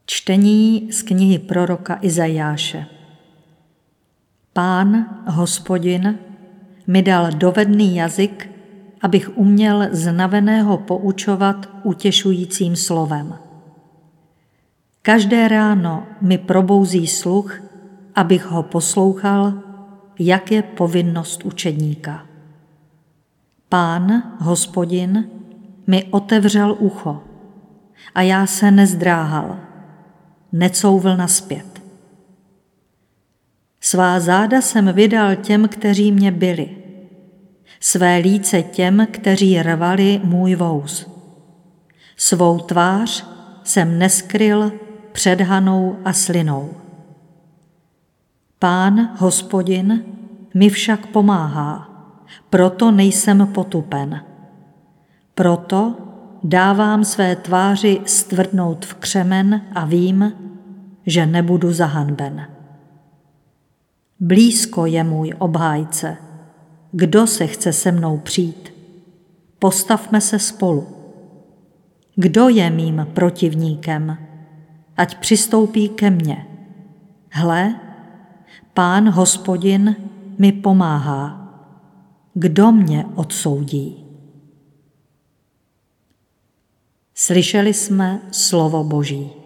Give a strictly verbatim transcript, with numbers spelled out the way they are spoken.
Čtení z knihy proroka Izajáše. Pán, Hospodin, mi dal dovedný jazyk, abych uměl znaveného poučovat utěšujícím slovem. Každé ráno mi probouzí sluch, abych ho poslouchal, jak je povinnost učedníka. Pán, Hospodin, mi otevřel ucho a já se nezdráhal, necouvl nazpět. Svá záda jsem vydal těm, kteří mě bili, své líce těm, kteří rvali můj vous. Svou tvář jsem neskryl před hanou a slinou. Pán, Hospodin, mi však pomáhá, proto nejsem potupen. Proto dávám své tváři stvrdnout v křemen a vím, že nebudu zahanben. Blízko je můj obhájce. Kdo se chce se mnou přijít? Postavme se spolu. Kdo je mým protivníkem? Ať přistoupí ke mně. Hle, Pán, Hospodin, mi pomáhá. Kdo mě odsoudí? Slyšeli jsme slovo Boží.